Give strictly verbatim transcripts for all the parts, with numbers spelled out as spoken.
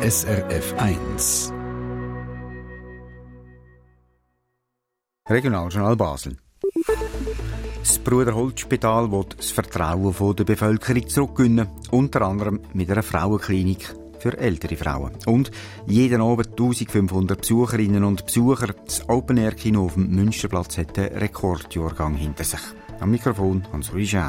S R F eins. Regionaljournal Basel. Das Bruderholzspital will das Vertrauen der Bevölkerung zurückgewinnen, unter anderem mit einer Frauenklinik für ältere Frauen. Und jeden Abend eintausendfünfhundert Besucherinnen und Besucher. Das Open-Air-Kino auf dem Münsterplatz hat einen Rekordjahrgang hinter sich. Am Mikrofon Hans-Louis Schär.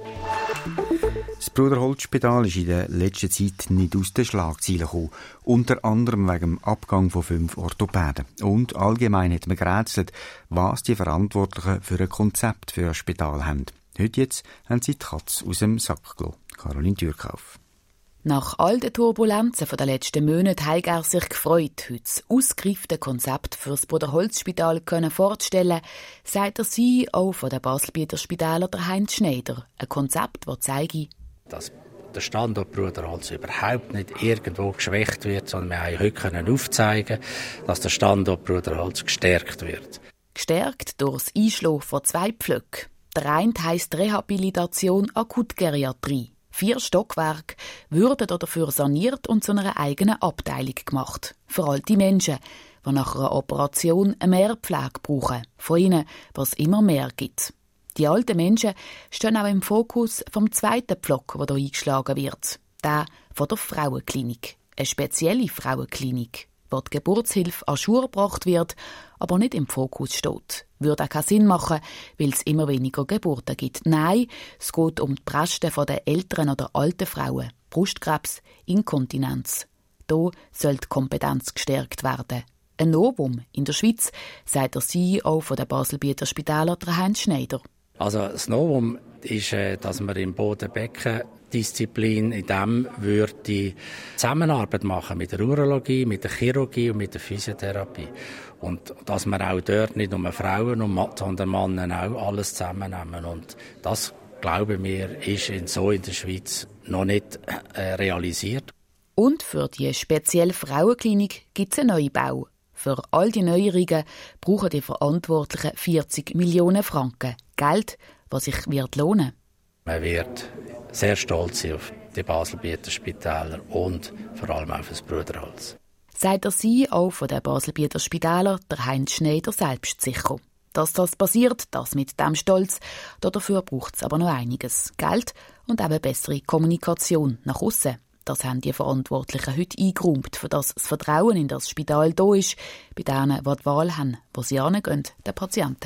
Das Bruderholzspital ist in der letzten Zeit nicht aus den Schlagzeilen gekommen. Unter anderem wegen dem Abgang von fünf Orthopäden. Und allgemein hat man gerätselt, was die Verantwortlichen für ein Konzept für ein Spital haben. Heute jetzt haben sie die Katze aus dem Sack gelassen. Caroline Türkauf. Nach all den Turbulenzen der letzten Monate hat er sich gefreut, heute das ausgereifte Konzept für das Bruderholzspital vorzustellen, sagt der C E O der Baselbieter Spitäler, der Heinz Schneider. Ein Konzept, das zeige, dass der Standort Bruderholz überhaupt nicht irgendwo geschwächt wird, sondern wir haben heute aufzeigen, dass der Standort Bruderholz gestärkt wird. Gestärkt durch das Einschlagen von zwei Pflöcken. Der eine heisst Rehabilitation Akutgeriatrie. Vier Stockwerke würden dafür saniert und zu einer eigenen Abteilung gemacht. Für alte Menschen, die nach einer Operation eine Mehrpflege brauchen. Von ihnen, was immer mehr gibt. Die alten Menschen stehen auch im Fokus vom zweiten Pflock, der hier eingeschlagen wird. Der von der Frauenklinik. Eine spezielle Frauenklinik, wo die Geburtshilfe an Schuhe gebracht wird, aber nicht im Fokus steht. Würde auch keinen Sinn machen, weil es immer weniger Geburten gibt. Nein, es geht um die Bresten der älteren oder alten Frauen. Brustkrebs, Inkontinenz. Hier soll die Kompetenz gestärkt werden. Ein Novum in der Schweiz, sagt der C E O der Baselbieter Spitäler, der Heinz Schneider. Also das Novum ist, dass wir im Boden-Becken-Disziplin in dem würde die Zusammenarbeit machen mit der Urologie, mit der Chirurgie und mit der Physiotherapie. Und dass wir auch dort nicht nur Frauen, sondern Männer auch alles zusammennehmen. Und das, glauben wir, ist in so in der Schweiz noch nicht äh, realisiert. Und für die spezielle Frauenklinik gibt es einen Neubau. Für all die Neuerungen brauchen die Verantwortlichen vierzig Millionen Franken. Geld, was sich wird lohnen. Man wird sehr stolz sein auf die Baselbieter Spitäler und vor allem auf das Bruderholz. Sagt der C E O der Baselbieter Spitäler, der Heinz Schneider, selbstsicher. Dass das passiert, das mit dem Stolz, dafür braucht es aber noch einiges. Geld und eben bessere Kommunikation nach aussen. Das haben die Verantwortlichen heute eingeräumt, für das das Vertrauen in das Spital da ist, bei denen, die die Wahl haben, wo sie hingehen, den Patienten.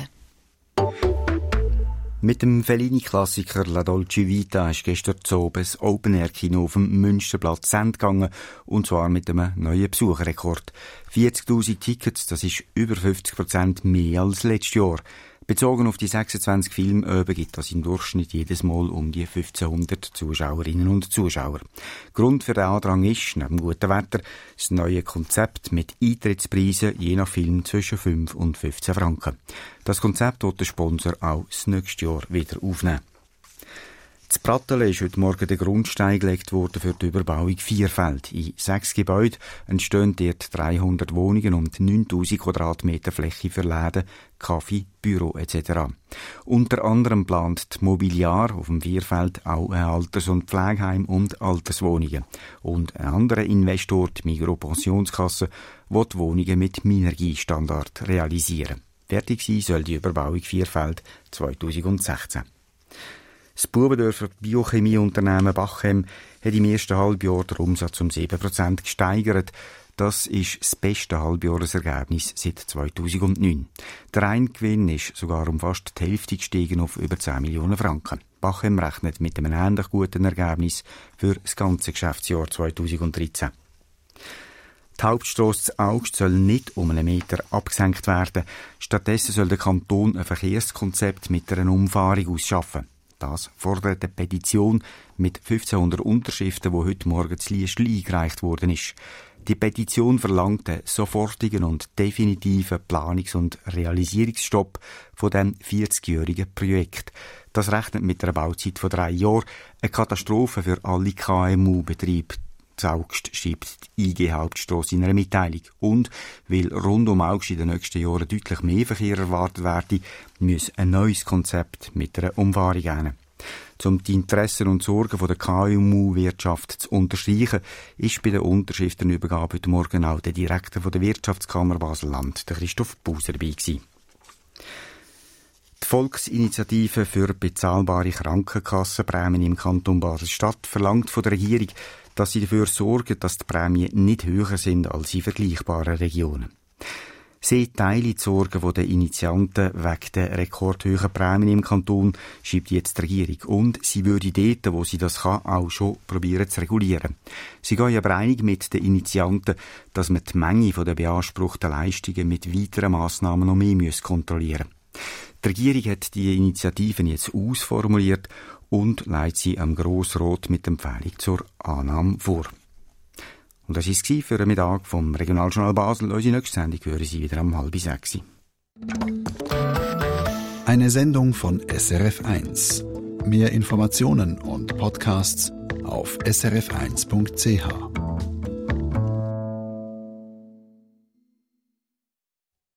Mit dem Fellini-Klassiker La Dolce Vita ist gestern zu oben das Open-Air-Kino auf dem Münsterplatz gegangen, und zwar mit einem neuen Besucherrekord. vierzigtausend Tickets, das ist über fünfzig Prozent mehr als letztes Jahr. Bezogen auf die sechsundzwanzig Filme gibt das im Durchschnitt jedes Mal um die fünfzehnhundert Zuschauerinnen und Zuschauer. Grund für den Andrang ist, neben gutem Wetter, das neue Konzept mit Eintrittspreisen je nach Film zwischen fünf und fünfzehn Franken. Das Konzept wird der Sponsor auch das nächste Jahr wieder aufnehmen. In Pratteln ist heute Morgen der Grundstein gelegt worden für die Überbauung Vierfeld. In sechs Gebäuden entstehen dort dreihundert Wohnungen und neuntausend Quadratmeter Fläche für Läden, Kaffee, Büro et cetera. Unter anderem plant die Mobiliar auf dem Vierfeld auch ein Alters- und Pflegeheim und Alterswohnungen. Und ein anderer Investor, die Migros Pensionskasse, will die Wohnungen mit Minergie-Standard realisieren. Fertig sein soll die Überbauung Vierfeld zweitausendsechzehn. Das Bubendorfer Biochemieunternehmen Bachem hat im ersten Halbjahr den Umsatz um sieben Prozent gesteigert. Das ist das beste Halbjahresergebnis seit zweitausendneun. Der Reingewinn ist sogar um fast die Hälfte gestiegen auf über zehn Millionen Franken. Bachem rechnet mit einem ähnlich guten Ergebnis für das ganze Geschäftsjahr zweitausenddreizehn. Die Hauptstrasse zu Augst soll nicht um einen Meter abgesenkt werden. Stattdessen soll der Kanton ein Verkehrskonzept mit einer Umfahrung ausschaffen. Das fordert eine Petition mit fünfzehnhundert Unterschriften, die heute Morgen zu Liestl eingereicht worden ist. Die Petition verlangt einen sofortigen und definitiven Planungs- und Realisierungsstopp von dem vierzigjährigen Projekt. Das rechnet mit einer Bauzeit von drei Jahren. Eine Katastrophe für alle K M U-Betriebe. Augst schreibt die I G Hauptstrasse in einer Mitteilung. Und weil rund um Augst in den nächsten Jahren deutlich mehr Verkehr erwartet werde, muss ein neues Konzept mit einer Umfahrung gehen. Um die Interessen und Sorgen der K M U-Wirtschaft zu unterstreichen, ist bei der Unterschriftenübergabe heute Morgen auch der Direktor der Wirtschaftskammer Basel-Land, der Christoph Buser, dabei gewesen. Die Volksinitiative für bezahlbare Krankenkassenprämien im Kanton Basel-Stadt verlangt von der Regierung, dass sie dafür sorgen, dass die Prämien nicht höher sind als in vergleichbaren Regionen. Sie teilen die Sorgen der Initianten wegen der rekordhohen Prämien im Kanton, schreibt jetzt die Regierung. Und sie würde dort, wo sie das kann, auch schon probieren zu regulieren. Sie gehen aber einig mit den Initianten, dass man die Menge der beanspruchten Leistungen mit weiteren Massnahmen noch mehr kontrollieren muss. Die Regierung hat die Initiativen jetzt ausformuliert und leitet sie am Grossrat mit Empfehlung zur Annahme vor. Und das war es für den Mittag vom Regionaljournal Basel. Unsere nächste Sendung hören Sie wieder um halb sechs. Eine Sendung von S R F eins. Mehr Informationen und Podcasts auf s r f eins punkt c h.